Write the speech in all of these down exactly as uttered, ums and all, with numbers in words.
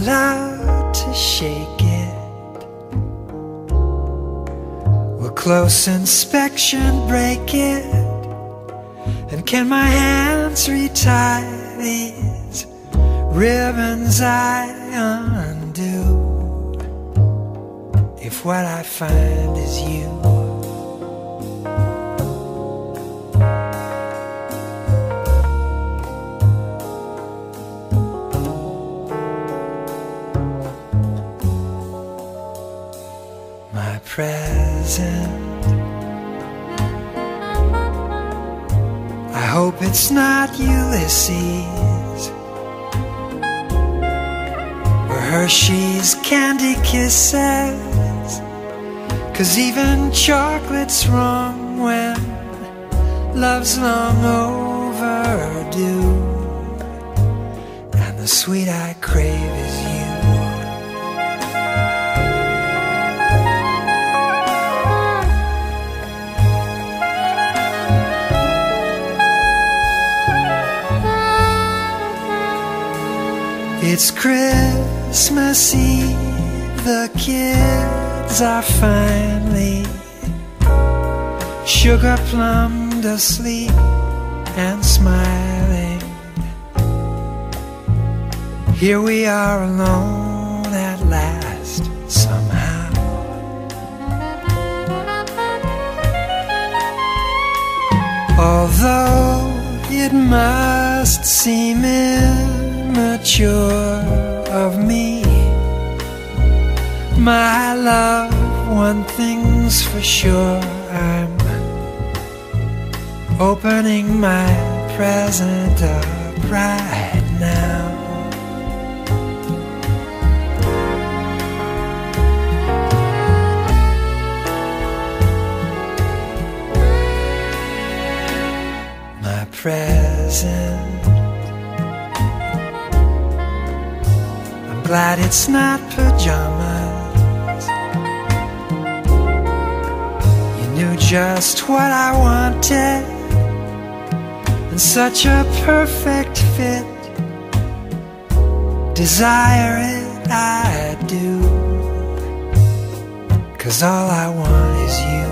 allowed to shake it? Will close inspection break it? And can my hands retie these ribbons I undo? If what I find is you, my present, I hope it's not Ulysses or Hershey's candy kisses, 'cause even chocolate's wrong when love's long overdue, and the sweet I crave is you. It's Christmas Eve, the kids are finally sugar plumbed asleep and smiling. Here we are alone at last somehow. Although it must seem immature of me, my love, one thing's for sure, I'm opening my present up right now. My present, glad it's not pajamas. You knew just what I wanted, and such a perfect fit. Desire it, I do, 'cause all I want is you.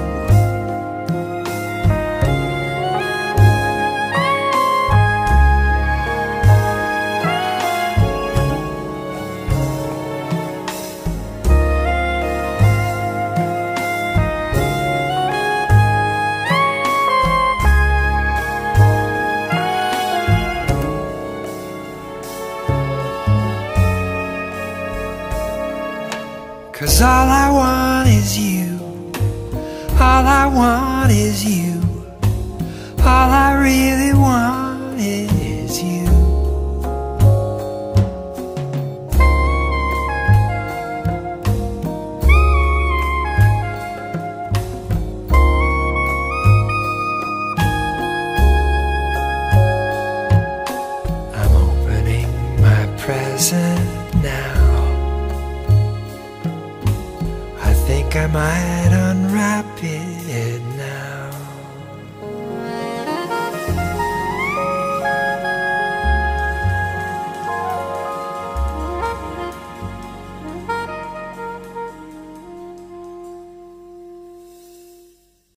Cause all I want is you, all I want is you, all I really want is you. I'm opening my present now. I think I might unwrap it now.